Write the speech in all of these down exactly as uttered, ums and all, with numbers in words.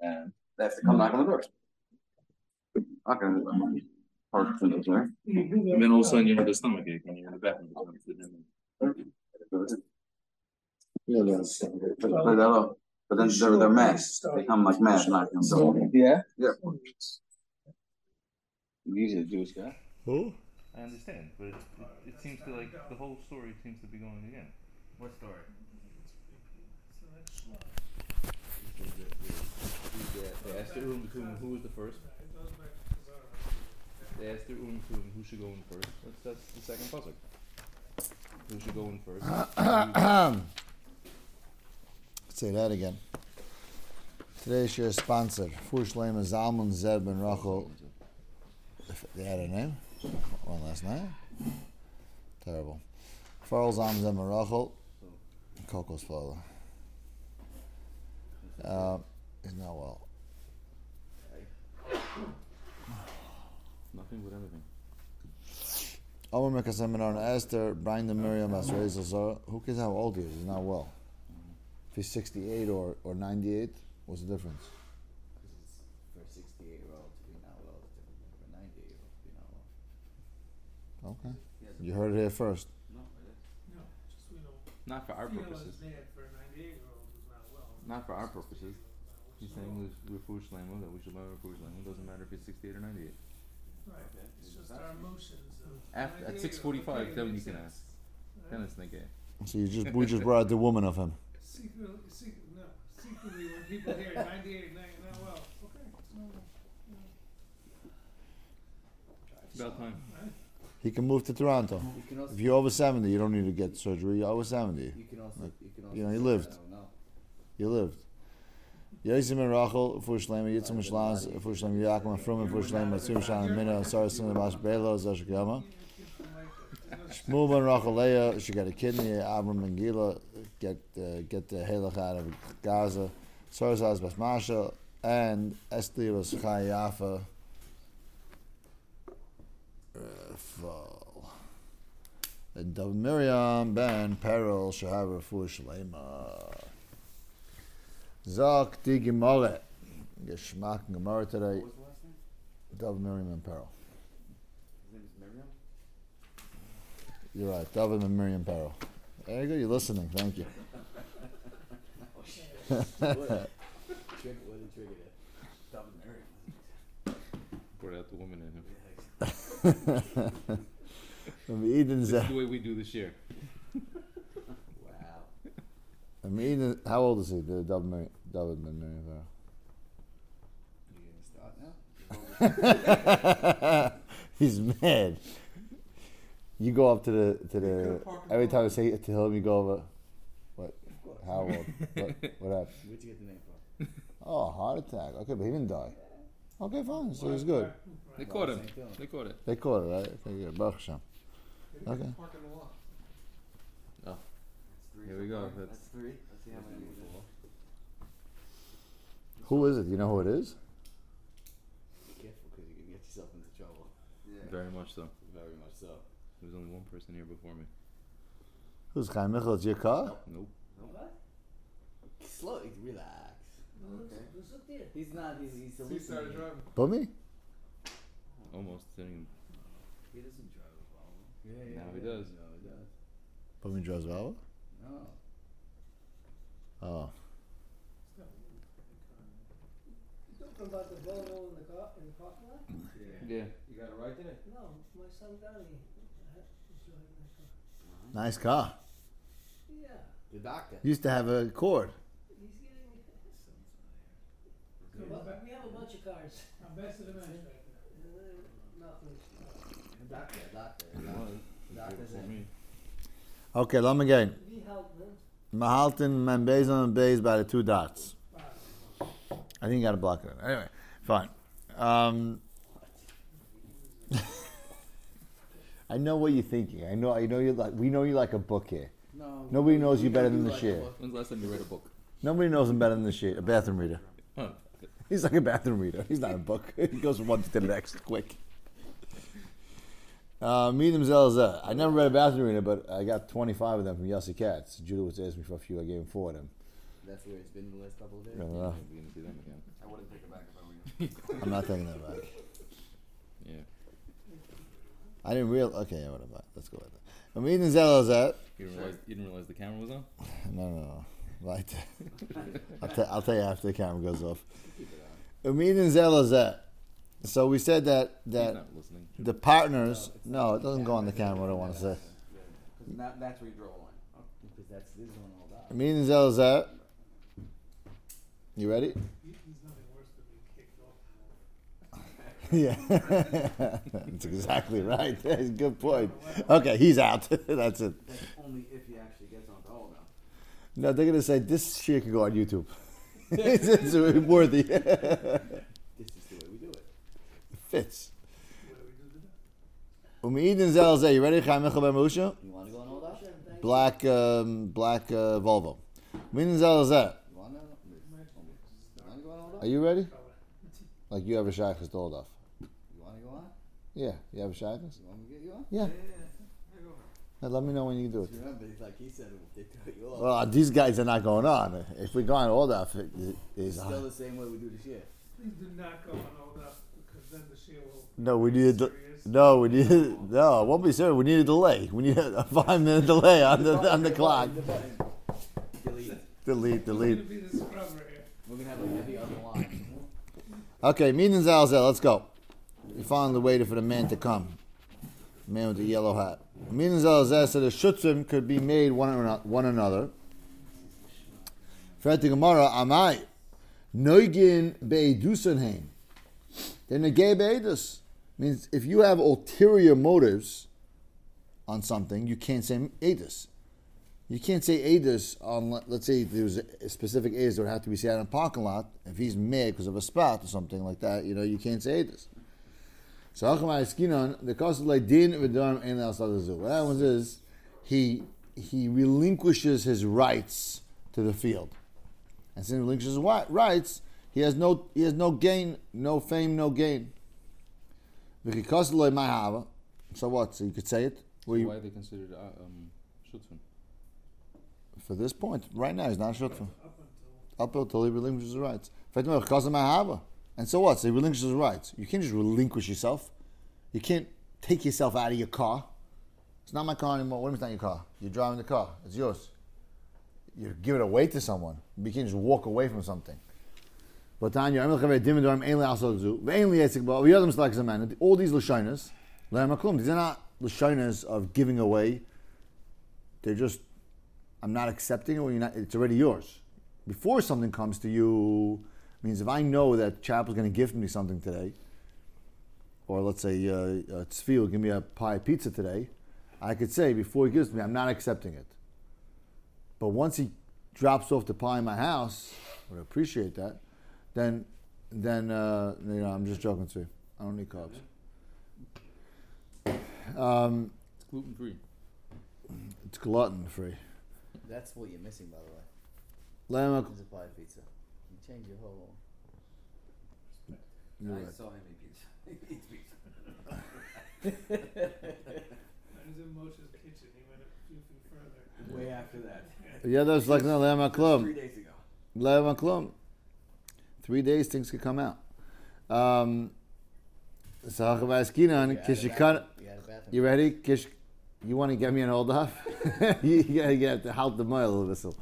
and they have to come knock on the doors. Okay, hard to know, right? And then all of a sudden you have the stomach ache when you're in the bathroom. Yeah, that's but, but then they're they're mass. They come like mass knocking on the door. Yeah? Yeah. He's a Jewish guy. Who? I understand, but it, it, it seems to like the whole story seems to be going again. What story? They asked the Urim Between who was the first. They asked the Urim Between who should go in first. That's, that's the second puzzle. Who should go in first? Say that again. Today's your sponsor, Fush Lema Zalman Zeb and Rachel. They had a name? One last name? Terrible. Farrell Zalman Zeb and Rachel. Coco's father. Uh, he's not well. Nothing with everything. Omer Mekaseminar and Esther, Brian the Miriam, Asrael Zara. Who cares how old he is? He's not well. If he's sixty-eight or, or ninety-eight, what's the difference? Because it's for a sixty-eight year old to be not well, it's different than for a ninety-eight year old to be not well. Okay. You heard it here first. No, it is. No, just we don't Not for our feel purposes. as bad for a ninety-eight year old who's not well. Not for our purposes. He's saying with Refush Lema that we should buy Refush Lema. It doesn't matter if he's sixty-eight or ninety-eight. Right. Okay. It's just our emotions. Of After, at ninety-eight six forty-five, okay, then you makes can sense. ask. Then it's nigga. So you just we just brought out the woman of him. Secretly, secret, no. Secretly, when people hear ninety-eight, ninety, not well, okay, it's normal. It's about time. Right? He can move to Toronto. You can also, If you're over seventy, you don't need to get surgery. You're over seventy. you can also, you can also. you know, he say, lived. I don't know. You lived. Yosem and Rachel, Fush Lema, Yitzim Shlaz, Fush Lema, Yaakov, Frum, Fush Lema, Tzim Shan, Mina, Sarasin, Bash Bela, Zashkama. Shmuel ben Rachel Leah, she got a kidney. Abram and Gila get uh, get the halach out of Gaza. Sarazaz Bas Masha and Esther was Chai Yafa. And David Miriam ben Peril Shahav Fush Lema. Zak di Gemara. Geschmack Gemara today. What was the last name? David Miriam and Peril. His name is Miriam? You're right, David and Miriam Peril. There you go, you're listening, thank you. What? Trigger, what did trigger that? David Miriam. Brought out the woman in him. Eden's, This is the way we do this year. Wow. I mean, Eden, how old is he, the David Miriam, David and Miriam Peril? You gonna start now? He's mad. You go up to the to the every time I say it to him, you go over. What? How old? What? What happened? Where'd you get the name from? Oh, heart attack. Okay, but he didn't die. Okay, fine. So he's good. They caught him. They caught it. They caught it, right? Okay, good. Baruch Hashem. Okay. Oh, Three here so we go. far. That's, That's three. Let's see how many we got. Who is it? You know who it is? Be careful because you can get yourself into trouble. Yeah. very much so. Very much so. There was only one person here before me. Who's Chaim Michal? It's your car? Nope. What? Slow, relax. Okay. He's not. He's he's hallucinating. Bummy? Almost. Didn't He doesn't drive a Volvo. Yeah, yeah. Now he yeah. does. No, he does. Bummy drives Valva? No. Oh. You talking about the Volvo in the car in the parking lot? Yeah. Yeah. You got it right today. No, my son Danny is driving that car. Nice car. Yeah, The doctor. Used to have a Cord. he's getting. Good. But we have a bunch of cars. I'm best of the match right Uh, nothing. The doctor. The doctor. The It doctor. was. The doctor's Before in. me. Okay, let me again. We help them. Mahalton, Membezon, and Bays by the two dots. I think you gotta block it. Anyway, fine. Um, I know what you're thinking. I know. I know you like. We know you like a book here. No. Nobody knows you we better know than the like shit. a book. When's the last time you read a book? Nobody knows him better than the shit. A bathroom reader. Huh. He's like a bathroom reader. He's not a book. He goes from one to the next quick. Uh, Medium Zelzeh. I never read a bathroom reader, but I got twenty-five of them from Yossi Katz. Judah was asking me for a few. I gave him four of them. That's where it's been the last couple of days. Uh, We're gonna do them again. I wouldn't take it back if I were you. I'm not taking that back. Yeah. I didn't real. Okay, yeah, whatever. Let's go with that. I'm eating Zelazet. You didn't realize you didn't realize the camera was on? No, no, no. Right. I'll, t- I'll tell you after the camera goes off. I'm eating Zelazet. So we said that He's that not listening. the partners. No, it doesn't go on the camera. What I want to say. Because that, that's where you draw a line. Because that's this is one all that. I'm eating Zelazet. You ready? He- He's nothing worse than being kicked off. Yeah. That's exactly right. That's a good point. Okay, he's out. That's it. That's only if he actually gets onto all now. No, they're gonna say this shit could go on YouTube. it's, it's worthy. This is the way we do it. Fits. What do we do to that? Umeidin Zelzeh. You ready? Chaim Michael Ben Musha? You want to go on all that? Black, um, black uh, Volvo. Umeidin Zelzeh. You want to? You want to go on all Are that? you ready? Like you have a shaykhs to hold off. You want to go on? Yeah, you have a shaykhs? You want me to get you on? Yeah. Now let me know when you can do it. Remember, like he said, if they cut you off. Well, these guys are not going on. If we go on hold off, it is It's still the same way we do this year. Please do not go on all that, because then the share will. No, we need a de- Serious. no, we need no. It won't be serious. We need a delay. We need a five minute delay on the on the clock. The button. Delete. Delete, It's gonna delete. be the scrubber here. We're gonna have like every other line. Okay, meeting Zalzel. Let's go. We finally waited for the man to come. Man with the yellow hat. Meaning Zalzeh said the shutzim could be made one or one another. Fret the Gemara, Amai, Neugin be'edusenheim. Then the gay be'edus means if you have ulterior motives on something, you can't say edus. You can't say edus on, let's say there was a specific edus that would have to be said in a parking lot. If he's mad because of a spot or something like that, you know, you can't say edus. So the cost of like din v'darm ein l'asadazu. What happens is he he relinquishes his rights to the field, and since he relinquishes his wi- rights, he has no he has no gain, no fame, no gain. V'chikost lo ma'hava. So what? So you could say it. Where you, Why are they considered uh, um, shutzim? for this point, right now he's not shutful. Up until. Up until he relinquishes his rights. V'chikost lo ma'hava. And so what? So he relinquishes his rights. You can't just relinquish yourself. You can't take yourself out of your car. It's not my car anymore. What do you mean it's not your car? You're driving the car. It's yours. You give it away to someone. You can't just walk away from something. But Tanya, all these lashonas, these are not lashonas of giving away. They're just, I'm not accepting it. Or you're not, it's already yours. Before something comes to you, means if I know that Chap is going to gift me something today, or let's say uh, uh, Tzvi will give me a pie pizza today, I could say before he gives it to me, I'm not accepting it. But once he drops off the pie in my house, I would appreciate that, then, then uh, you know, I'm just joking, Tzvi. I don't need carbs. Um, It's gluten free. it's gluten free. That's what you're missing, by the way. Lamb, Is a pie pizza. You change your whole. you're I right. saw him eat pizza. He eats pizza. I was in Moshe's kitchen. He went a few feet further. Way after that. Yeah, that's like no Lamb Klum. Three days ago. Lamb Klum. Three days, things could come out. Um, so Hachavaskinan, Kishikan. You had a bathroom. You ready? Kish, you want to get me an old off? you gotta you have to help the mile a little.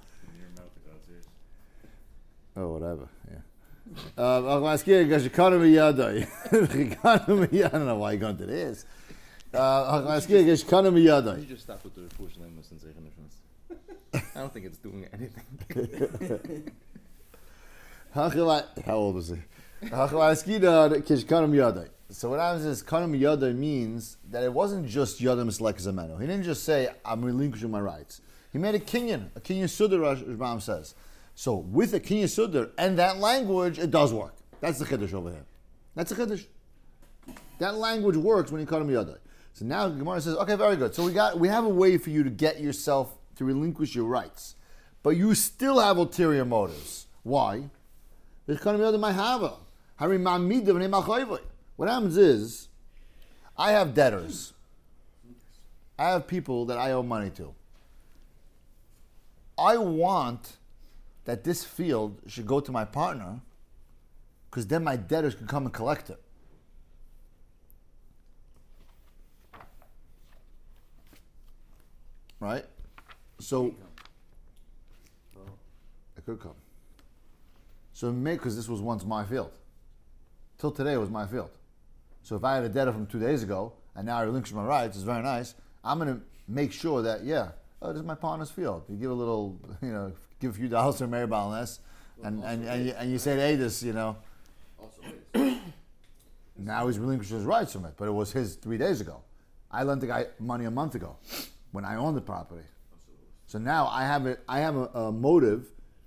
Oh, whatever. Yeah. Um, Hachavaskinan, Kishikanu miyadai. Kishikanu miyadai. I don't know why you're going to this. Hachavaskinan, Kishikanu You miyadai. just stop with the push lemons and say I don't think it's doing anything. Hachava- How old is he? Hachavaskinan, Kishikanu miyadai. So what happens is kanam yada means that it wasn't just yada mislek zameno. He didn't just say I'm relinquishing my rights. He made a kinyan, a kinyan sudar. Rashbam says. So with a kinyan sudar and that language, it does work. That's the chiddush over here. That's the chiddush. That language works when you kanam yada. So now Gemara says, okay, very good. So we got we have a way for you to get yourself to relinquish your rights, but you still have ulterior motives. Why? There's kanam yada my hava. What happens is, I have debtors. I have people that I owe money to. I want that this field should go to my partner because then my debtors can come and collect it. Right? So it could come. So make because this was once my field. Till today it was my field. So if I had a debtor from two days ago and now I relinquish my rights, it's very nice. I'm gonna make sure that yeah, oh, this is my partner's field. You give a little, you know, give a few dollars to a Mary Balaness, and and and you, and you say, hey, this, you know. Also is. Now he's relinquishing his rights from it, but it was his three days ago. I lent the guy money a month ago when I owned the property. So now I have a, I have a, a motive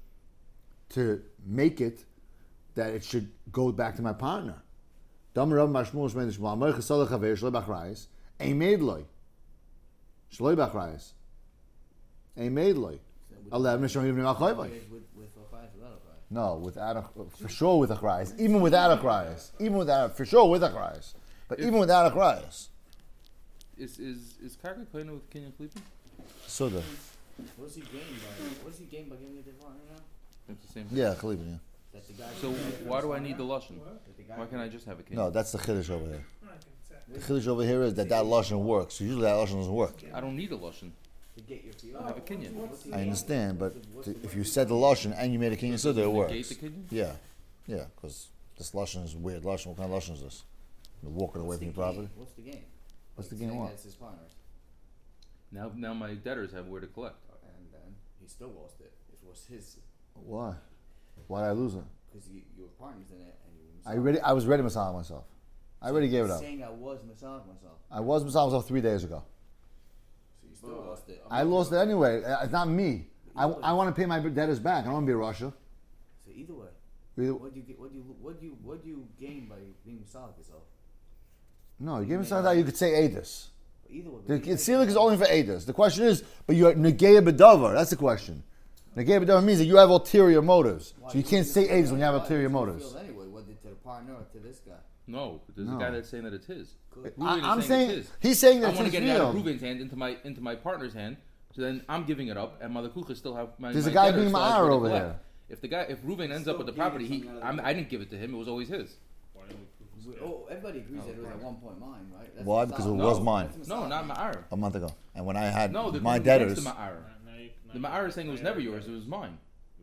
to make it that it should go back to my partner. Dam Rav Mashmul Shmein Shmuel Amar Chesal Chaver Shloi Bachrayis Ein Made Loi Shloi Bachrayis Ein Made Loi Eleven Mishon Yivnei Achoyvoi. With with Achayis, without Achayis. No, without a, for sure with Achrayas. Even without Achrayas. Even without, for sure with Achrayas. But If- even without Achrayas. Is is is Karka Koina with Kenyan Khalifa? So the, What does he gain by? What does he gain by giving it to the partner now? It's the same thing. yeah, Khalifa, yeah. That the guy. So why do I need the Lashon? That the guy Why can't I just have a Kenyan? No, that's the Chiddush over here. I can say. The Chiddush over here is that that Lashon works. So usually that Lashon doesn't work. I don't need a Lashon. to get your field? I have a Kenyan. What's he I gain? understand, but to, if you said the Lashon and you made a Kenyan Suda, it Negate works. the Kenyan? Yeah, yeah, because this Lashon is weird. Lashon, what kind of Lashon is this? You're walking away What's from the your property? gain? What's the game? What's the gain what? That's his partner's. Now now my debtors have where to collect. And then he still lost it. It was his. Why? Why did I lose it? Because you, you were partners in it and you I ready. I was ready to massage myself. I already gave it up. saying I was massage myself. I was massaging myself three days ago. So you still lost it. I lost it anyway. Uh, It's not me. I, I want to pay my debtors back. I don't want to be a Russia. So either way, Either- what do you get? What do you what do you what do you gain by being massage yourself? No, you gave me something that you could say Adis. But either way, The but either- Tzilik is only for Adis. The question is, but you're Negea Bedover. That's the question. Negea Bedover means that you have ulterior motives. Why So you do can't say Adis when you have why ulterior do you motives. feel Anyway, whether to the partner or to this guy. No, there's No. a guy that's saying that it's his. Good. Ruben I, is I'm saying saying, it's his. he's saying I that's want to his get it out of field. Ruben's hand into my into my partner's hand. So then I'm giving it up, and Mother Kucha still have my. There's my a guy debtors being still have Ma'ar where to over collect. here. If the guy, if Ruben ends up with the Still property, he, gaining something out I'm, of I didn't give it to him. It was always his. Oh, everybody agrees that it was at one point mine, right? That's Why? massage. Because it No. was mine That's No, massage. not Ma'ar. a month ago. And when I had No, the my Ruben debtors. gets the Ma'ar. The Ma'ar is saying it was never yours. It was mine.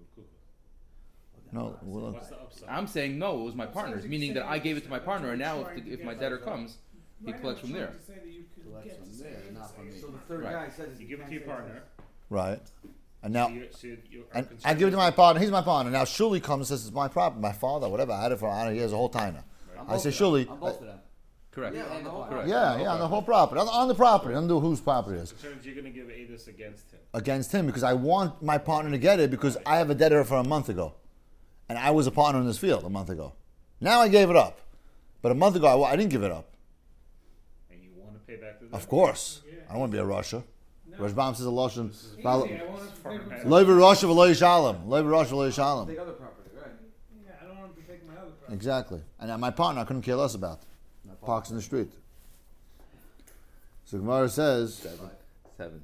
No, well, What's the upside? I'm saying no, it was my partner's, meaning that I gave it to my partner, and now if, the, if my debtor comes, he Right now, collects from I'm there. trying to say that you could Collects get from to there, say not it. from me. So the third Right. guy says You give it to your partner. right. And now, so you, so you are and concerned I give it to with- my partner. He's my partner. Now Shuli comes and says it's my property, my father, whatever. I had it for I don't know, he has a whole time. I'm I both say, of them. Shuli. I'm both of them. Correct. Yeah, and the partner. Correct. Yeah, yeah, on the whole property, on, on the property, I don't know whose property it is. Concerns you're going to give Adis against him. Against him because I want my partner to get it because I have a debtor for a month ago, and I was a partner in this field a month ago. Now I gave it up, but a month ago I, wa- I didn't give it up. And you want to pay back to them? Of course, I don't want to be a Russia. Rashbam says a Lashon. Easy, I want to pay for- Loiv Russia v'lo yishalem. Loiv Russia v'lo yishalem. Take other property, right? Yeah, I don't want to be taking my other property. Exactly, and uh, my partner I couldn't care less about. My partner. Parks in the street. So Gemara says, Seven. Seven.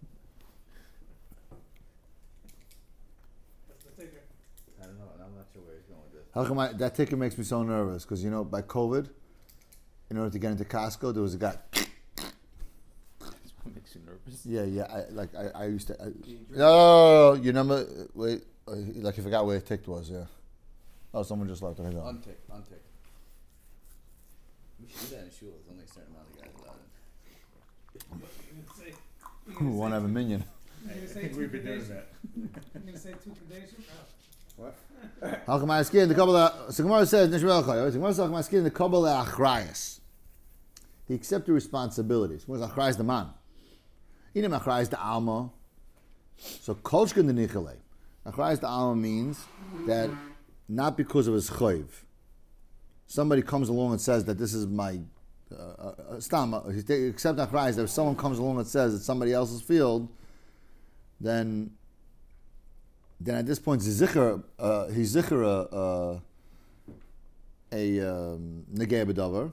That's the ticket. I don't know, and I'm not sure where he's going with this. how come I, that ticket makes me so nervous? Because you know, by COVID, in order to get into Costco, there was a guy. What makes you nervous? Yeah, yeah. I, like I, I used to. I, no, you remember? Wait, uh, like you forgot where the ticket was. Yeah. Oh, someone just left. Okay, go. Untick, untick. We should do that in shul. There's only a certain amount of guys allowed in. You're gonna say- you're Who gonna want to have a minion? You're gonna I say think two we've been doing conditions. that. You're gonna say two conditions? Oh. How come I skin the Kabbalah? So Gemara says, Nishmael Chayyot. Gemara says, how come I skin the Kabbalah Achrayas? He accepts the responsibilities. What is Achrayas the man? Inem Achrayas the Alma. So Kolshkin the Nichale. Achrayas the Alma means that not because of his chayv. Somebody comes along and says that this is my uh, uh, stam. uh, he take- Except Achrayas, that if someone comes along and says it's somebody else's field, then then at this point he's zikr, uh, he's zikr uh, uh, a um, negei b'davar,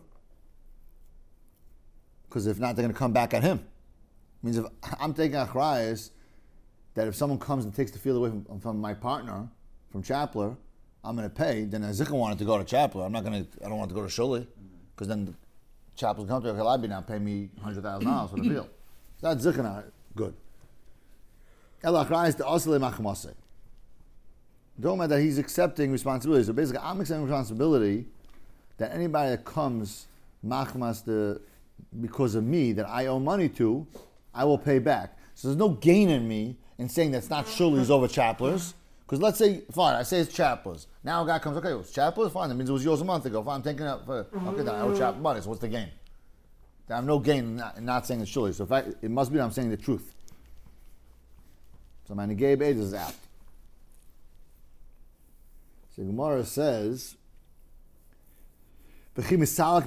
because if not, they're going to come back at him. Means if I'm taking achrayas, that if someone comes and takes the field away from, from my partner, from Chapler, I'm going to pay, then a zikr wanted to go to Chapel. I'm not going to, I don't want to go to Shuli, because then the Chapel will come to Kalabi now, pay me one hundred thousand dollars for the field. So that's zikr now, good. Elachrai is the Asale Machmase. Don't matter that he's accepting responsibility. So basically, I'm accepting responsibility that anybody that comes machmas the because of me that I owe money to, I will pay back. So there's no gain in me in saying that's not Shuli's over Chaplers. Because let's say, fine, I say it's Chaplers. Now a guy comes, okay, it was Chaplers, fine, that means it was yours a month ago. Fine, I'm taking it up for, okay, then I owe Chapler money, so what's the gain? I have no gain in not, in not saying it's Shuli. So in fact, it must be that I'm saying the truth. So my Negei Beis is out. So Gemara says, Fine. So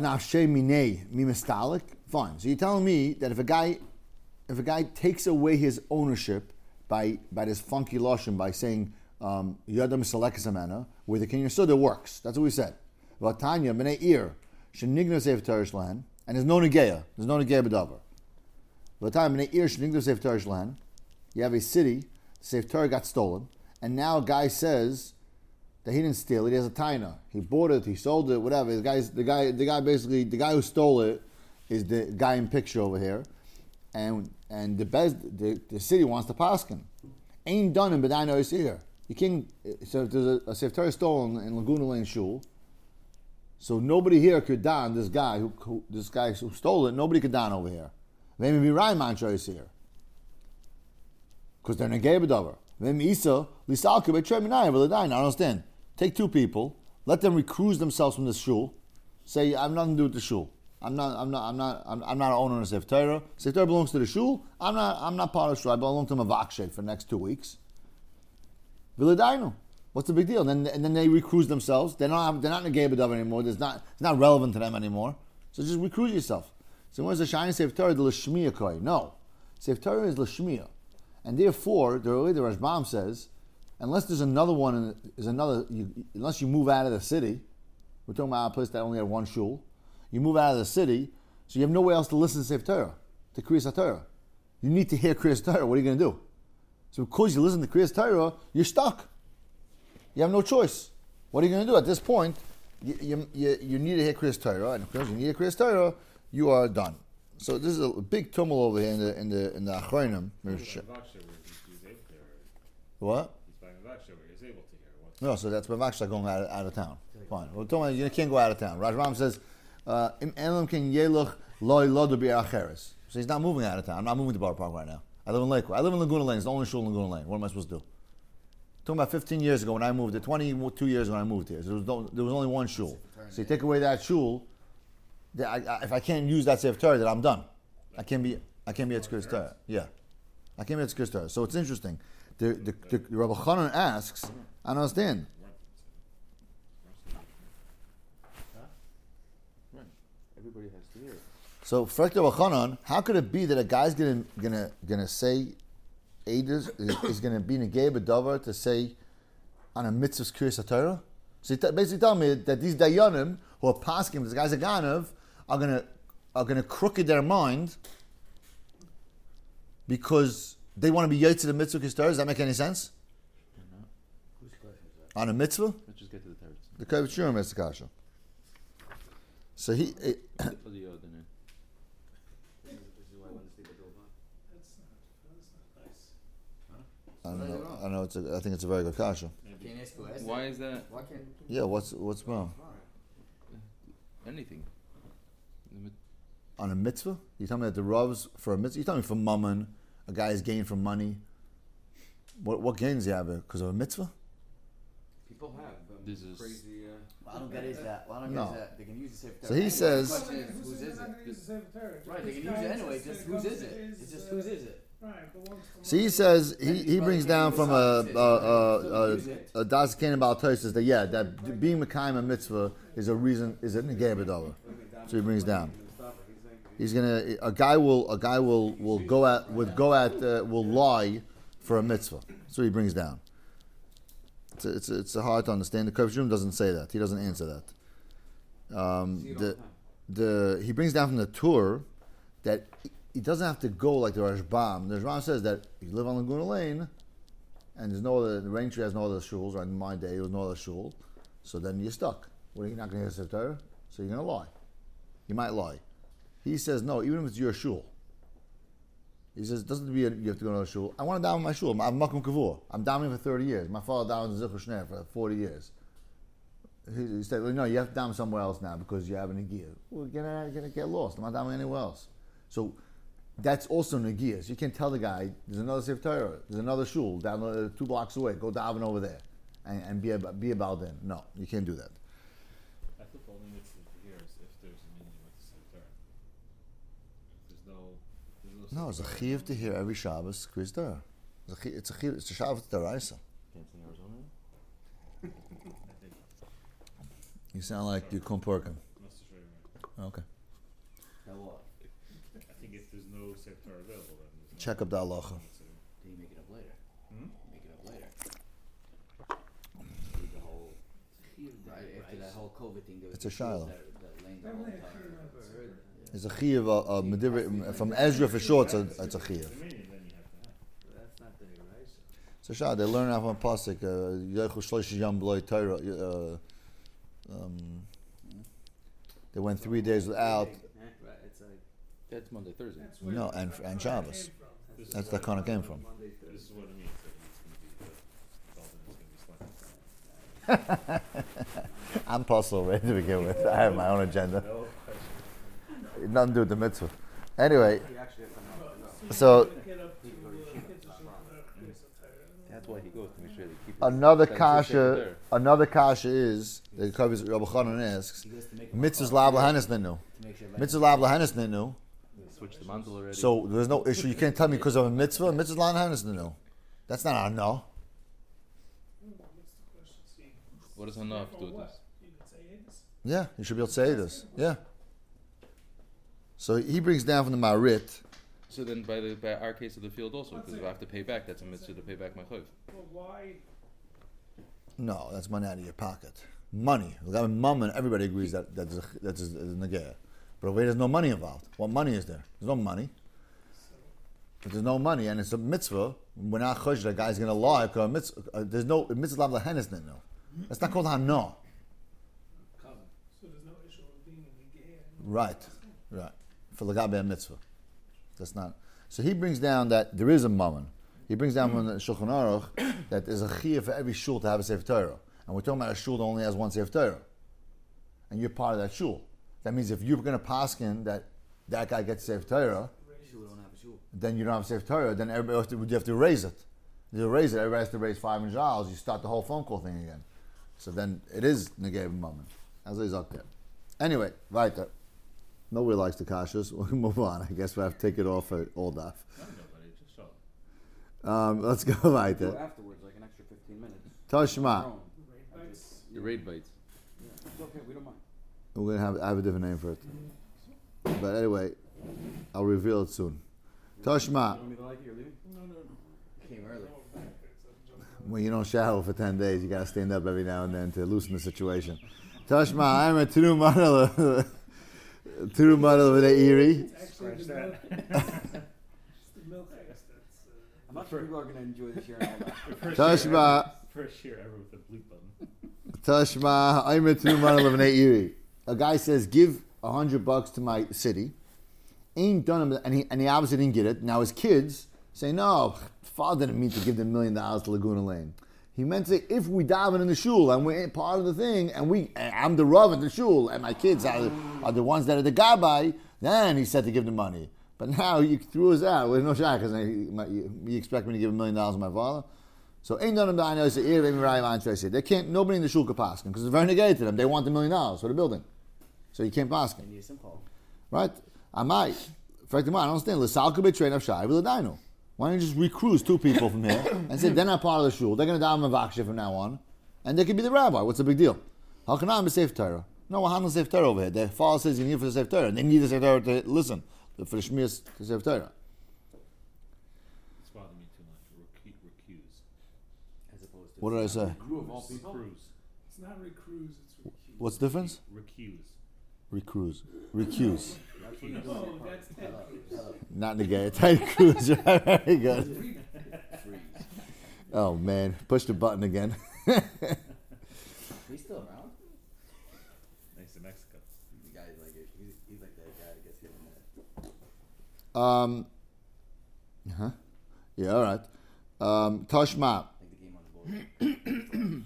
you're telling me that if a guy, if a guy takes away his ownership by by this funky lotion by saying Yadam Seleksamana, where the King Yasuda works. That's what we said. Vatanya Bnei Ir Shenignos Seif Tereshlan, and there's no Negeya. There's no Negeya B'davar. Vatanya Bnei Ir Shenignos Seif Tereshlan. You have a city, Seif Torah got stolen, and now a guy says that he didn't steal it. He has a taina. He bought it. He sold it. Whatever. The guy's the guy. The guy basically. The guy who stole it is the guy in picture over here, and and the best. The, the city wants to paskin. Ain't done in B'daino is here. You can't. So if there's a, a Seif Torah stolen in Laguna Lane Shul, so nobody here could don this guy who, who this guy who stole it. Nobody could don over here. Maybe Ryan Mantra is here because they're negay b'davar. Maybe Isa lisalke b'treminayim v'ledayin. I don't understand. Take two people, let them recruise themselves from the shul. Say, I have nothing to do with the shul. I'm not. I'm not. I'm not. I'm, I'm not an owner of Seif Torah. Seif Torah belongs to the shul. I'm not. I'm not part of the shul. I belong to Mavakshe for the next two weeks. V'ledainu. What's the big deal? And then and then they recruise themselves. They're not. They're not negay b'davar anymore. There's not. It's not relevant to them anymore. So just recruise yourself. So where's the shiny Seif Torah? The l'shmiya koi. No, Seif Torah is l'shmiya, and therefore the way the Rashbam says, unless there's another one, in, is another. You, unless you move out of the city, we're talking about a place that only had one shul. You move out of the city, so you have nowhere else to listen to Seif Torah, to Kriyas HaTorah. You need to hear Kriyas Torah. What are you going to do? So because you listen to Kriyas Torah, you're stuck. You have no choice. What are you going to do at this point? You, you, you, you need to hear Kriyas Torah, and because you need to hear Kriyas Torah, you are done. So this is a big tumult over here in the in the in the Achronim. What? No, so that's Mavaksha going out of, out of town. Fine. We're talking about you can't go out of town. Rajram says, uh, so he's not moving out of town. I'm not moving to Bar Park right now. I live in Lakewood. I live in Laguna Lane. It's the only shul in Laguna Lane. What am I supposed to do? Talking about fifteen years ago when I moved there, twenty-two years when I moved here. So there was, no, there was only one shul. So you take away that shul, I, I, if I can't use that Seif Torah, then I'm done. I can't be I can't be at Kriyas Torah. Yeah. I can't be at Kriyas Torah. So it's interesting. The, the, the, the Rabbi Chanan asks, I don't understand. Everybody has to hear it. So, Frek Rabbi Chanan, how could it be that a guy's gonna gonna gonna say Eidos is, is gonna be negay b'davar to say on a mitzvah's Kriyas HaTorah? So he t- basically telling me that these dayanim who are paskim, these guys are ganav, are gonna are gonna crooked their mind because they want to be yotze the mitzvah Kriyas HaTorah. Does that make any sense? No. Whose question is that? On a mitzvah, Let's just get to the teretz. the Kavod Shurim is the kasha. So he. It, For the other name. This is why I want to sleep at Dover. That's not, that's not nice. I don't know. I know. It's. A, I think it's a very good kasha. Can't ask who asked Why it. is that Why can't? Yeah. What's what's wrong anything? The mit- on a mitzvah? You tell me that the ravs for a mitzvah. You tell me for mammon, a guy is gained from money. What what gains do you have because of a mitzvah? People have um, This is- crazy. Uh, well, I don't get is that. Well, I don't No. get is that. They can use the Seif So Torah. he Anyway, says- The question is, Who whose says is they're it? not gonna use the Seif Torah? Right, they This can use guy it anyway. just, Just uh, whose comes is to it? his, It's just uh, whose is it? Right, the ones from So he says he, he brings down from a a a, a, a Das Kanan Baal Torah says that yeah that being Mekayim a mitzvah is a reason is a negay b'davar. So he brings down. He's gonna a guy will a guy will will go at would go at uh, will lie for a mitzvah. So he brings down. It's a, it's a, it's a hard to understand. The Kavod Shurim doesn't say that. He doesn't answer that. Um, the the he brings down from the Tur that he doesn't have to go like the Rashbam. The Rashbam says that you live on Laguna Lane, and there's no other. The Rain Tree has no other shuls. Right in my day, there was no other shul. So then you're stuck. Well, you're not going to hear Sefer Torah, so you're going to lie. You might lie. He says, no, even if it's your shul. He says, it doesn't be a, you have to go to a shul. I want to daven my shul. I'm Makom Kavur. I'm davening for thirty years. My father davened in Zichur Shner for forty years. He, he said, well, no, you have to daven somewhere else now because you have a Negiah. Well, you're going to get lost. I'm not davening anywhere else. So that's also Negiah. So you can't tell the guy, there's another Sefer Torah, there's another shul down uh, two blocks away. Go daven over there and, and be, a, be about then. No, you can't do that. I thought the only mitzvah here is if there's a meaning with the Sefer. If there's no, if there's no. No, it's a chiyuv to hear every Shabbos Krias Torah. It's a chiyuv, it's a chiyuv, it's a Shabbos D'oraisa. Can't sing Arizona? You sound like you come porking. Must have right. Okay. Now what? I think if there's no Sefer available, then there's no Check up the halacha. mitzvah. Do you make it up later? Hmm? Make it up later. With the whole, right, after that whole COVID thing, there was It's a the kids shiloh. that, that laying down all the time. It's a chiyuv uh, uh, medivri- from Ezra for sure. It's a, it's a chiyuv. The meaning then you have to have. That's not the Eraisa. So Shah, they learn out from a pasuk. Yochel shlosh yom b'lo Torah. uh, Um, they went three days without. Right, it's like That's Monday, Thursday. That's where No, the- and that's and where it Shabbos. came from. This is That's what- the kind of came from. Monday, This is Thursday. what it means. That it's going to be the Dalton is going to be slanted. I'm puzzled already to begin with. I have my own agenda. No question. Nothing to do with the mitzvah. Anyway, you actually have to know. so Get up to, uh, get to Shulchan Aruch, Krias Torah. That's why he goes to make sure they keep it. another That's kasha, there. another kasha is the Rabbi Chanan asks, He goes to make mitzvahs lav lahanis nenu. to make sure Mitzvahs lav lahanis nenu. Switch the mantle already. So there's no issue. You can't tell me because of a mitzvah. Mitzvahs lav lahanis nenu. That's not a no. Hmm, What's the question? See, what does Hanav for do with what? this? You could say it is. Yeah, you should be able to say this. Yeah. So he brings down from the Marit. So then, by the by our case of the field also, because if I have to pay back, that's a mitzvah to pay back my chayv. Well, why? No, that's money out of your pocket. Money. I mean, mom and everybody agrees that that's a, that's a, a negaya. But where there's no money involved, what money is there? There's no money. If there's no money and it's a mitzvah, we're not chosh that guy's going to lie because a mitzvah, uh, there's no a mitzvah lav lahenis no. That's not called hano. So there's no issue of being in the gear. Right, right. For lagabe a mitzvah. That's not. So he brings down that there is a mammon. He brings down from the Shulchan Aruch that there's a chiyuv for every shul to have a Sefer Torah. And we're talking about a shul that only has one Sefer Torah. And you're part of that shul. That means if you're going to paskin that that guy gets Sefer Torah, shul don't have a shul. then you don't have Sefer Torah, then everybody has to, you have to raise it. You raise it, everybody has to raise five hundred dollars, you start the whole phone call thing again. So then it is negay mammon. As is up there. Anyway, weiter. Nobody likes the kashas. We'll move on. I guess we have to take it off at all daf. No, nobody, just show. Um, let's go Do weiter. afterwards, like an extra fifteen minutes. Toshma. Wrong. Rate bites. Your raid bites. Yeah, it's okay, we don't mind. We're gonna have I have a different name for it. But anyway, I'll reveal it soon. Toshma. You don't even like it, you're leaving? No, no, no. Came early. No benefits of jumping. When you don't shower for ten days, you gotta stand up every now and then to loosen the situation. Toshma, I'm a true model. True model with a eerie. It's actually the milk. Scratch It's the milk ice that's. Uh, I'm not sure people are going to enjoy this year and all that. First year Toshma. ever- First year ever with the bleep button. Tashma, I'm a true model of an eight A guy says, give a hundred bucks to my city. Ain't done him, and he, and he obviously didn't get it. Now his kids say, no, father didn't mean to give them a million dollars to Laguna Lane. He meant to say, if we daven in the shul and we're part of the thing, and we, and I'm the rav in the shul, and my kids are, are the ones that are the gabbai, then he said to give the money. But now you threw us out with no shak, because you, you expect me to give a million dollars to my father? So ain't none of them I know say ear maybe right line say they can't nobody in the shul could pass because it's very negated to them. They want the million dollars for the building. So you can't pass They need a simple. right? I might. In fact, I don't understand. L'sal could be trained of shy with a dino. Why don't you just recruit two people from here and say they're not part of the shul? They're going to daven Mavaksha from now on, and they could be the rabbi. What's the big deal? How can I be Sefer Torah? No, we're handling Sefer Torah over here. The father says you need for the Sefer Torah, and they need the Sefer Torah to listen for the shmiras to Sefer Torah. It's bothering me too much. Recu- recuse. As opposed to What did I say? crew of all people. Recruise. it's not recruise, it's recuse. What's the difference? Recuse. Recruise. Recuse. That's what you're doing. No, that's Ted Cruz. Not negate. Tight cruise. Very good. Freeze. Oh man, push the button again. He's still around? in Mexico. The guy's like, he's, he's like that guy that gets hit in the head. Um, huh? Yeah, all right. Um, Tashma. Like the game on the board.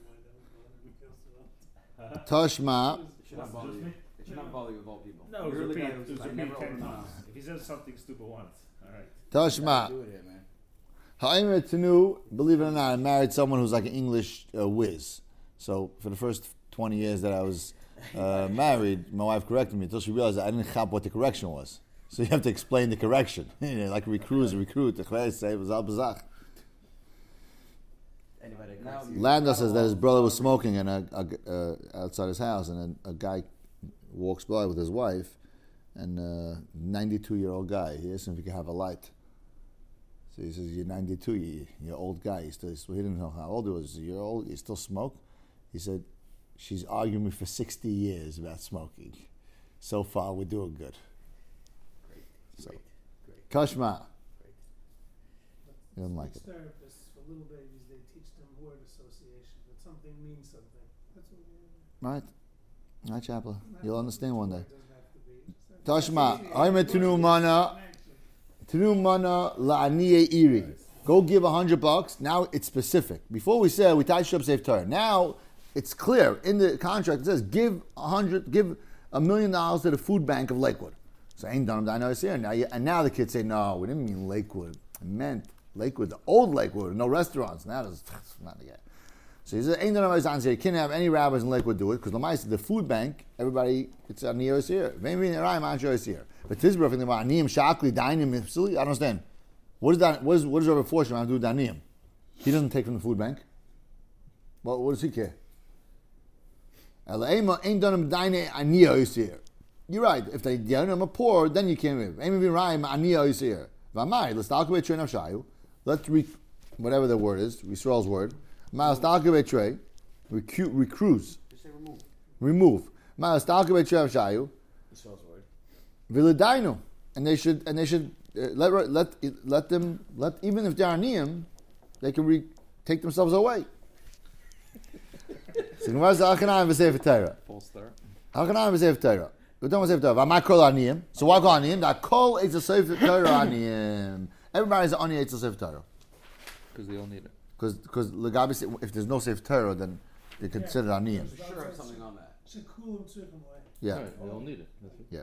Tashma. It should not bother you. It should not bother you of all people. No, You're the repeat, guy who's just like, repeat never ten open my times. mouth. If he says something stupid once, alright. Tashma. Do it here, man. Ha'imah Tanu, believe it or not, I married someone who's like an English uh, whiz. So for the first twenty years that I was uh, married, my wife corrected me until she realized that I didn't chap what the correction was. So you have to explain the correction. You know, like recruit, recruit. The chayes say it was al bazach. Anybody that corrects you. Landa says that his brother was smoking and a, a, uh, outside his house, and a, a guy walks by with his wife, and a ninety-two-year-old guy. He asks him if he can have a light. So he says, "You're ninety-two. You, you're an old guy." He, still, he didn't know how old he was. He said, "You're old. You still smoke?" He said, "She's arguing me for sixty years about smoking. So far, we're doing good." Great. So, Great. Great. Kashma. Great. He doesn't like it. Therapists for little babies, they teach them word association. That something means something. That's what we Right? Right, Chapel. You'll understand one day. It doesn't have to be. Just have to- Tashma. I'm a tunu mana. Tunu mana la'aniye iri. Go give a hundred bucks. Now it's specific. Before we said we touched up safe Torah. Now it's clear in the contract. It says give a hundred, give a million dollars to the food bank of Lakewood. So ain't done. I know it's here now. you- And now the kids say no, we didn't mean Lakewood. It meant Lakewood, the old Lakewood, no restaurants. Now there's not yet. So he says ain't done. You can't have any rabbis in Lakewood do it because the mice the food bank. Everybody it's a near here. Maybe in Ryan Mancho is here. But Tizbra thinking about Aniyim Shakli Dainim. I don't understand. What is that? What is what does Rabbi Forsham have to do with Daniyim? He doesn't take from the food bank. Well, what does he care? Ain't done him daine aniya is here. You're right. If they Danim are poor, then you can't move. Ain't be rhyme aniya is here. V'amai let's talk about train of shayu. Let's re whatever the word is. Yisrael's word. Ma let's talk about tray. Recruit recruits. Just say remove. Remove. Ma let's talk about tray of shayu. Yisrael's word. V'ledainu. And they should and they should uh, let let let them let even if they're aniyim, they can re, take themselves away. So Gemara says, "How can I have a sefer Torah? Full start. How can I have a sefer Torah? We don't have a sefer Torah. I call aniyim. So why call aniyim? That call is a sefer Torah aniyim. Everybody's an aniyim. It's a sefer Torah Because they all need it. because because Legabi said if there's no sefer Torah, then they consider aniyim. You sure have something on that. Shakur Tzurkum way. Yeah. Right, they all need it. That's it. Yeah.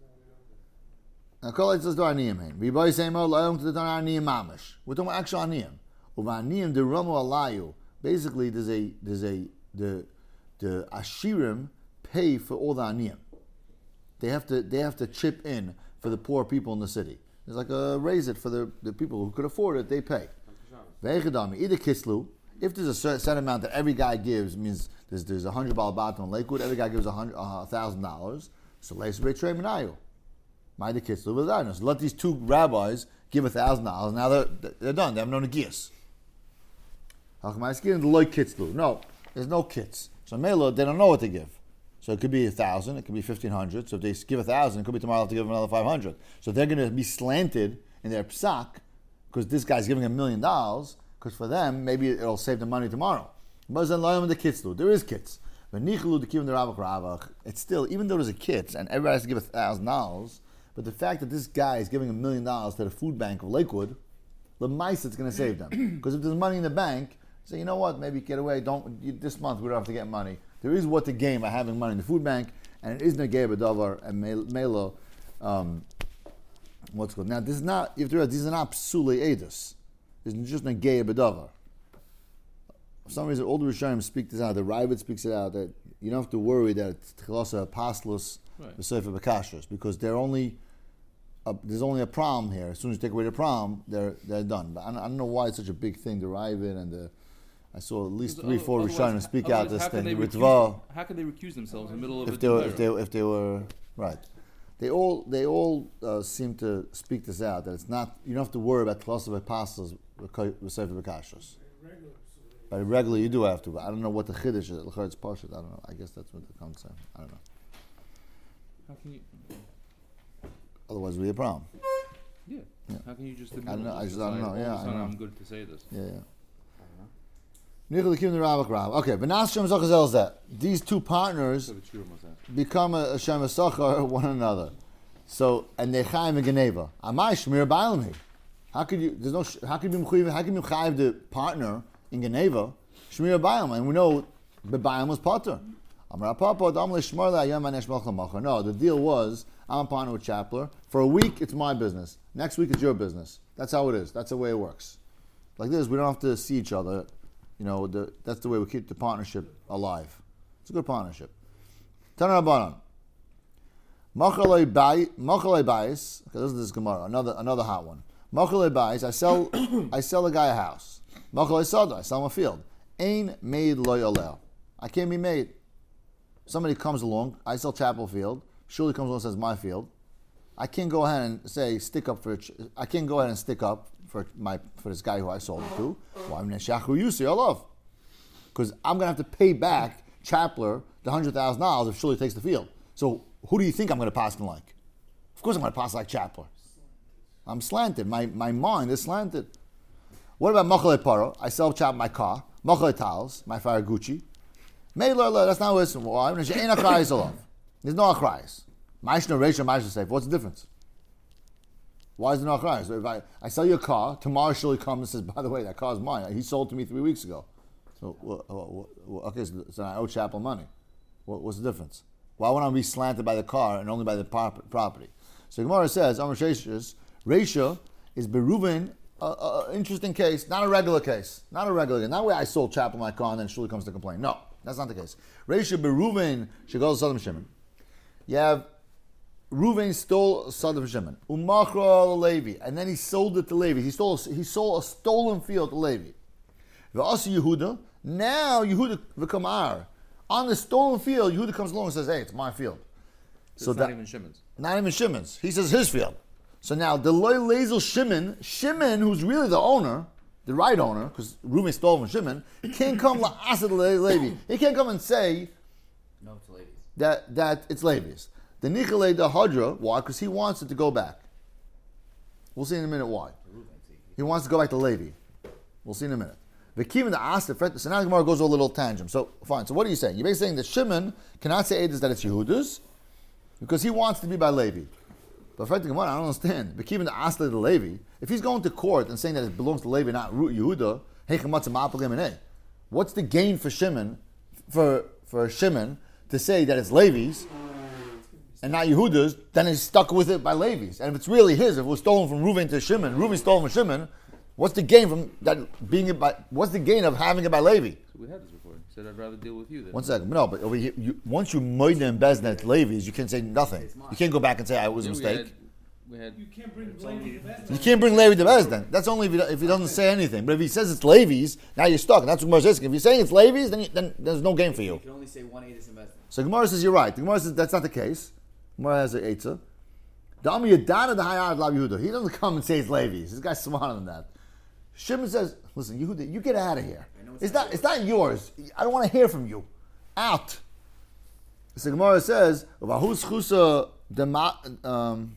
Now, call it says do aniyim. Hein. We boy say mo loyal to the Torah aniyim mamish. We're talking about actual aniyim. Uva aniyim de ramu alayu. Basically, there's a there's a the the ashirim pay for all the aniyim. They have to they have to chip in for the poor people in the city. There's like a raise it for the, the people who could afford it. They pay. Ve'echadami either kislu. If there's a certain set amount that every guy gives, means there's there's a hundred balabat on Lakewood. Every guy gives a hundred a thousand dollars. So let's trey menayu. Ma'ida kislu v'dainu. So let these two rabbis give a thousand dollars. Now they're they're done. They have no negias. Hachmaiskin the loy kitzlu. No, there's no kits. So Mela, they don't know what to give. So it could be a thousand, it could be fifteen hundred. So if they give a thousand, it could be tomorrow they'll have to give them another five hundred. So they're going to be slanted in their psak because this guy's giving a million dollars. Because for them, maybe it'll save them money tomorrow. But then loyam the kitzlu, there is kits. But nichlu the kivim the ravach ravach. It's still even though there's a kits and everybody has to give a thousand dollars. But the fact that this guy is giving a million dollars to the food bank of Lakewood, the mice it's going to save them. Because if there's money in the bank. So you know what? Maybe get away. Don't you, this month we don't have to get money. There is what to gain by having money in the food bank, and it is negay b'davar and melo. Um, what's called now? This is not. You have to realize these are not psuli edus. This is just negay b'davar. For some reason, all the Rishonim speak this out. The Ravid speaks it out that you don't have to worry that it's tchilasa apostlus v'sefer b'kashros because they're only. A, there's only a problem here. As soon as you take away the problem, they're they're done. But I don't, I don't know why it's such a big thing. The Ravid and the I saw at least three, four Rishonim speak out this thing. Recuse, how could they recuse themselves in the middle of if a they were, if they if they were right, they all they all uh, seem to speak this out that it's not you don't have to worry about class of apostles with Sefer B'Kashros. By regular you do have to, but I don't know what the chiddush is. It's partial. I don't know. I guess that's what the concept. I don't know. How can you? Otherwise, it would be a problem. Yeah. Yeah. How can you just? I don't know. I just I don't know. Yeah, I know. I'm good to say this. Yeah, yeah. Nichel Kim the Rabbak Rab. Okay, but now Shem Zachazel is that these two partners So the Shura must have. become a, a Shem Sachar one another. So and they chayim in Geneva. Amai Shmir Ba'almi. How could you? There's no. sh- How could you be? How can you chayiv the partner in Geneva? Shmir Ba'almi, and we know the Ba'alm was Potter. Amar Papa Dam LeShmar LaYam Anesh Malcham Macher. No, the deal was I'm a partner with Chapler. For a week, it's my business. Next week, it's your business. That's how it is. That's the way it works. Like this, we don't have to see each other. You know, the, that's the way we keep the partnership alive. It's a good partnership. Tanar Rabbanan. Machalei Bai, Machalei Bais. Okay, this is this Gemara. Another another hot one. Machalei Bais. I sell I sell a guy a house. Machalei Sada. I sell him a field. Ain made loy alel. I can't be made. Somebody comes along. I sell Chapel Field. Shuli comes along and says my field. I can't go ahead and say stick up for. I can't go ahead and stick up for my for this guy who I sold it to. Why? I love. Because I'm gonna have to pay back Chapler the hundred thousand dollars if Shuli takes the field. So who do you think I'm gonna pass him like? Of course I'm gonna pass like Chapler. I'm slanted. My my mind is slanted. What about Machalei Paro? I sell Chap my car. Machalei Tals, my fire Gucci. Meiler, that's not what it's. Why? There's no achrayis. Ma'ishna Reisha, Ma'ishna Seif. What's the difference? Why is there no achrayis? So if I, I sell you a car, tomorrow Shuli comes and says, by the way, that car's mine. He sold to me three weeks ago. So, well, well, well, okay, so, so I owe Chapel money. What, what's the difference? Why would I be slanted by the car and only by the prop- property? So Gemara says, Amar Sheishis, Reisha is Beruvin, an interesting case, not a regular case. Not a regular case. Not where I sold Chapel my car and then Shuli comes to complain. No, that's not the case. Reisha Beruvin, she goes to Sodom Shimon. You have Reuven stole Sodom Shimon, Umachra Levi, and then he sold it to Levi. He stole he sold a stolen field to Levi. V'asi Yehuda. Now Yehuda become Ar. On the stolen field, Yehuda comes along and says, "Hey, it's my field." So, So it's that not even Shimon's. not even Shimon's. He says his field. So now the Loy Lazel Shimon, Shimon, who's really the owner, the right owner, because Reuven stole from Shimon, can't come la'asad Levi. He can't come and say No, it's ladies. that that it's Levi's. The Nichele the Hadra, why? Because he wants it to go back. We'll see in a minute why. He wants to go back to Levi. We'll see in a minute. The Kivin the Asif, so now the Gemara goes to a little tangent. So fine. So what are you saying? You're basically saying that Shimon cannot say Edis that it's Yehuda's because he wants to be by Levi. But for the Gemara, I don't understand. The Kivin the Asif the Levi, if he's going to court and saying that it belongs to Levi, not Yehuda, what's the gain for Shimon, for for Shimon to say that it's Levi's? And not Yehuda's, then he's stuck with it by Levi's. And if it's really his, if it was stolen from Reuven to Shimon, Reuven stolen from Shimon, what's the gain from that being it by? What's the gain of having it by Levi? So we had this before. He said I'd rather deal with you than. One second, no, but over here, you, once you made them Bezdin at Levi's, you can say nothing. You can't go back and say I was a Yeah, we mistake. had- We had, You can't bring blame to that. You can't bring Levi to Bezdin. That's only if he, if he doesn't say anything. But if he says it's Levi's, now you're stuck. And that's what Gemara says. If you're saying it's Levi's, then, you, then there's no gain for you. You can only say one eight is investment. So Gemara says you're right. The Gemara says that's not the case. Gemara has an eitzah. The Ami Yadana the Hayad Lav Yehuda. He doesn't come and say it's Levi's. This guy's smarter than that. Shimon says, "Listen, Yehuda, you get out of here. It's not. It's not yours. I don't want to hear from you. Out." So Gemara says, "Vahus chusa dema um."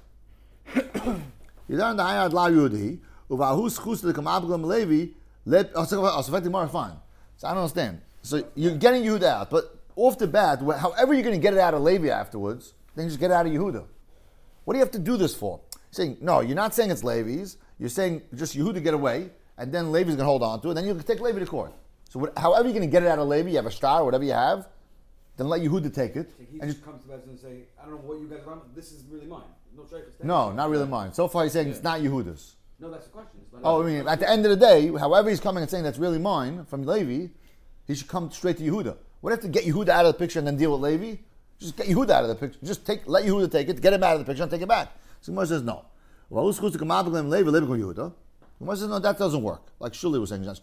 Yadana the Hayad Lav Yehuda. Vahus chusa the Kamablam Levi. Let. Oh, so oh, so Gemara fine. So I don't understand. So you're getting Yehuda out, but off the bat, however you're going to get it out of Levi afterwards, then just get it out of Yehuda. What do you have to do this for? Saying, no, you're not saying it's Levi's. You're saying just Yehuda get away, and then Levi's going to hold on to it, and then you can take Levi to court. So what, however you're going to get it out of Levi, you have a star, whatever you have, then let Yehuda take it. He And just just, comes to us and say, I don't know what you guys want. This is really mine. No shaykhs. no, not really mine. So far he's saying it's not Yehuda's. No, that's the question. It's not Oh, I mean, at the end of the day, however he's coming and saying that's really mine from Levi, he should come straight to Yehuda. What if to get Yehuda out of the picture and then deal with Levi? Just get Yehuda out of the picture. Just take, let Yehuda take it, get him out of the picture, and take it back. So Gemara says no. Well, who's supposed to come out of Levi, Levi from Yehuda? Gemara says no, that doesn't work. Like Shuli was saying, no,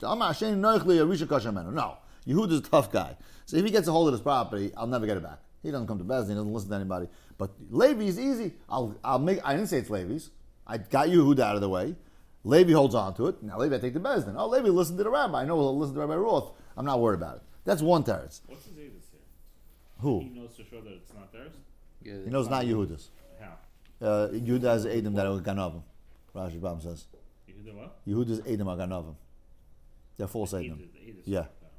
Yehuda's a tough guy. So if he gets a hold of this property, I'll never get it back. He doesn't come to Bezdin, he doesn't listen to anybody. But Levi is easy. I'll, I'll make. I didn't say it's Levi's. I got Yehuda out of the way. Levi holds on to it. Now Levi, I take the Bezdin. Oh, Levi, listen to the rabbi. I know he'll listen to Rabbi Roth. I'm not worried about it. That's one teretz. What's his Avis here? Who? He knows for sure that it's not theirs? yeah, He knows not Yehuda's. How? Uh, Yehuda has Edom that are Ganovim. Rashi Bam says. You did what? Yehuda's Edom are Ganovim. They're false The Eidim. Eidos- the Eidos Yeah. are down.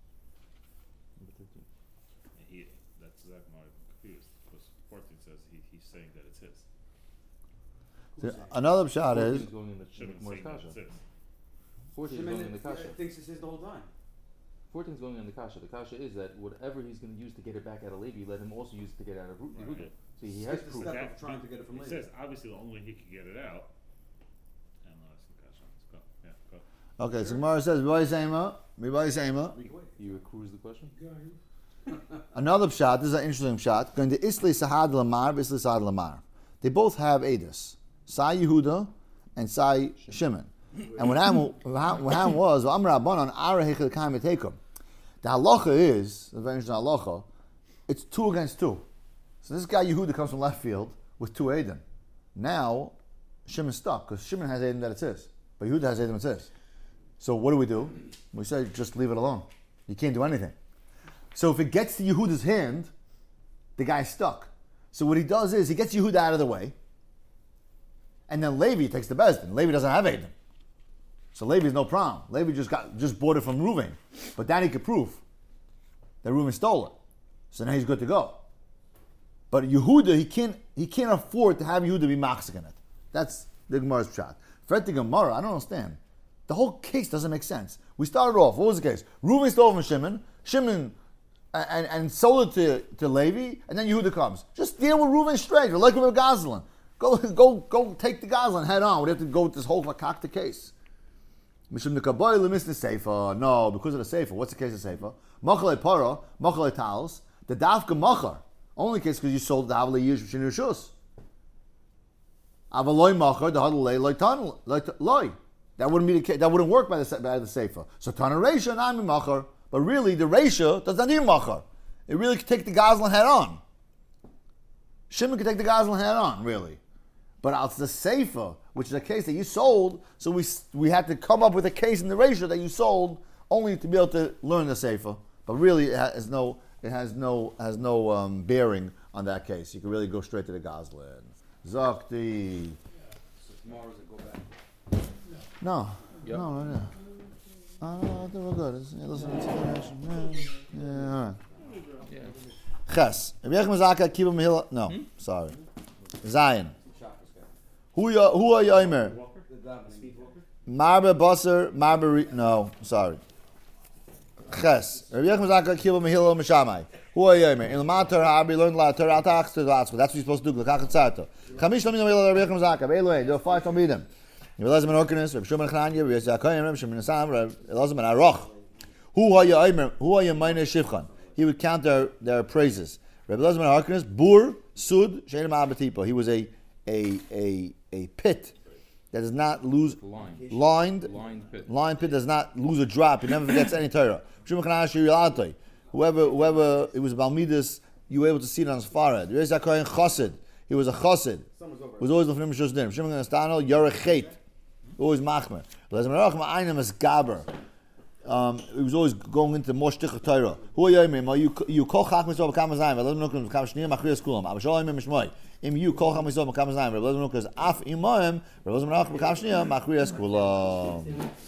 And he, that's exactly why I'm confused, because fourteen says he, he's saying that it's his. The- Another shot is fourteen's going in the Shimon more saying that kasha. it's his. fourteen is Shimon going in the kasha. thinks it's his the whole time. fourteen is going in the kasha. The kasha is that whatever he's going to use to get it back out of Levi, let him also use it to get it out of Ru- Yehuda. Right. So he Skip has the proof. step That- of trying to get it from It Levi. says obviously the only way he could get it out. And uh, some kasha. Let's go. Yeah, go. okay. So Gemara says, "Riboy Seima, Riboy Seima." You accrues the question? Another pshat. This is an interesting pshat. Going to Isli Sahad Lamar, Isli Sahad Lamar. They both have Eidos. Sai Yehuda and Sai Shimon. And what happened, what happened was, Amr Rabbanon Ara Hechel Kaim Etekum. The halacha is, the very interesting halacha, it's two against two. So this guy Yehuda comes from left field with two Eidim. Now, Shimon's stuck, because Shimon has Eidim that it's his. But Yehuda has Eidim that's his. So what do we do? We say, just leave it alone. You can't do anything. So if it gets to Yehuda's hand, the guy's stuck. So what he does is, he gets Yehuda out of the way, and then Levi takes the Bezdin. Levi doesn't have Eidim. So Levi's no problem. Levi just got just bought it from Reuven. But then he could prove that Reuven stole it. So now he's good to go. But Yehuda, he can't he can't afford to have Yehuda be machzik in it. That's the Gemara's pshat. For the Gemara, I don't understand. The whole case doesn't make sense. We started off, what was the case? Reuven stole from Shimon, Shimon and, and, and sold it to, to Levi, and then Yehuda comes. Just deal with Reuven straight. You're like with Goslin. Go go go take the Goslin head on. We have to go with this whole fakakta case. Mishum the Kabbalah lemis the Sefer. No, because of the Sefer. What's the case of Sefer? Machale para, machale talis. The dafka machar. Only case because you sold the havle yish b'shin rishus. Avaloi machar the hadle loy tan loy. That wouldn't be the case. That wouldn't work by the by the Sefer. So tana reisha nami machar. But really, the reisha does not need machar. It really could take the Goslin head on. Shimon could take the Goslin head on, really. But it's the Sefer, which is a case that you sold, so we we had to come up with a case in the ratio that you sold only to be able to learn the Sefer. But really, it has no it has no has no um, bearing on that case. You can really go straight to the Goslin. Zakti. So tomorrow's it go back. No, Yep. no, no, no. Oh, no, I think we're good. It's- yeah, listen to the direction. Yeah, yeah, all right. Yeah. Ches. Rabbi Yechim Zaka Kibbutz Mehillah. No, sorry. Zion. Shabbos guy. Who ya? Who are Yomer? The davening. Speed walker. Marba Basar, Marba Re- no, sorry. Ches. Rabbi Yechim Zaka Kibbutz Mehillah Mishamai. Who are Yomer? In Lamar Torah, we learned La Torah Tachs to That's what you're supposed to do. Lekach Tzarto. Chamish Lamina Mehillah Rabbi Yechim Zaka. Beiloi, there are five Talmidim. Rabbi Elazar ben Orkanis, Rabbi Shimon Chananya, Rabbi Yosef Kohen, Rabbi Shimon Sam, Rabbi Elazar ben Aroch. Who are Yomer? Who are Yomer Shivchan? He would count their, their praises. Rabbi Elazar ben Orkanis, Bur Sud Shein Ma'abatipo. He was a a a a pit that does not lose Line. lined Lined pit. lined pit does not lose a drop. He never forgets any Torah. Whoever whoever it was Balmidas, you were able to see it on his forehead. Rabbi Kohen Chassid. He was a Chassid. Summer's over. He was always looking for Mishus Din. Shimon Gastano Yorech always machmer. Elazar ben Aroch Ma'ayim as Gaber. Um, he was always going into more shticha Torah. Who are you? You you kol chach mitzvah b'kam zayim. Let them know because b'kam shniyim machrias kulam. Abashalim mishmoi. Im you kol chach mitzvah b'kam zayim. Let them know because af imaim. Let them know b'kam shniyim machrias kulam.